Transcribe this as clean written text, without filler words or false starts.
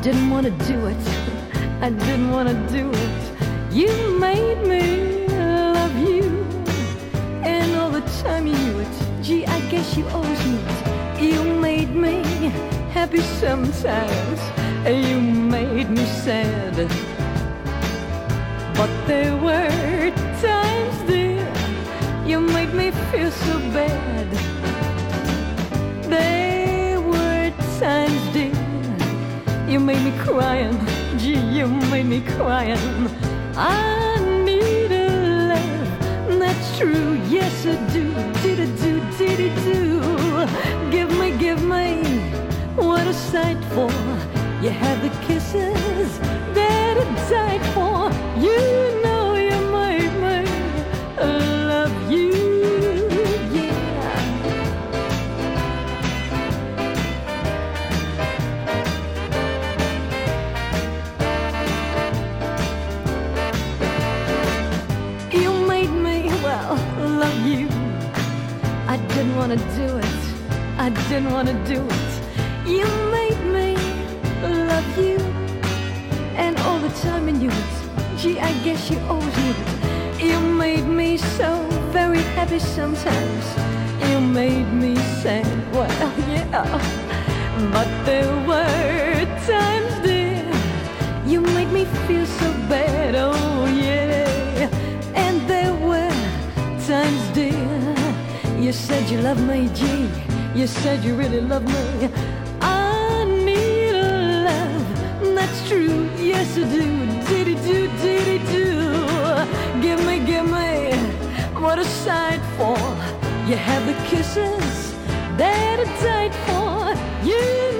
didn't want to do it. I didn't want to do it. You made me love you, and all the time you knew it. Gee, I guess you always knew it. You made me happy sometimes, and you made me sad. But there were times, dear, you made me feel so bad. There were times, dear, you made me crying. Gee, you made me crying. I need a love, that's true, yes I do. Did-a-do, did-a-do. Give me, what a sight for. You have the kisses that I died for. You know you made me love you, yeah. You made me, well, love you. I didn't want to do it. I didn't want to do it. You made me love you, and all the time you knew it. Gee, I guess you always knew it. You made me so very happy sometimes. You made me sad, well, yeah. But there were times, dear, you made me feel so bad, oh yeah. And there were times, dear, you said you loved me, gee, you said you really loved me. I need a love, that's true, yes I do. Did-a-do, did-a-do. Give me, what a sight for. You have the kisses that I died for. You